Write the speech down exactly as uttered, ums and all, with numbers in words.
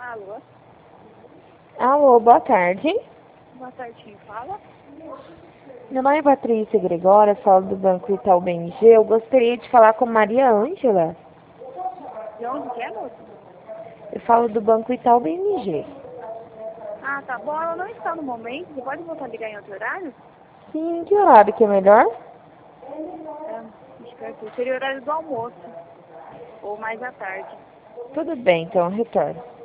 Alô? Alô, boa tarde. Boa tarde, quem fala? Meu nome é Patrícia Gregória, falo do Banco Itaú B M G. Eu gostaria de falar com Maria Ângela. De onde que é, moça? Eu falo do Banco Itaú B M G. Ah, tá bom, ela não está no momento. Você pode voltar a ligar em outro horário? Sim, que horário que é melhor? É, acho que aqui seria o horário do almoço. Ou mais à tarde. Tudo bem, então, eu retorno.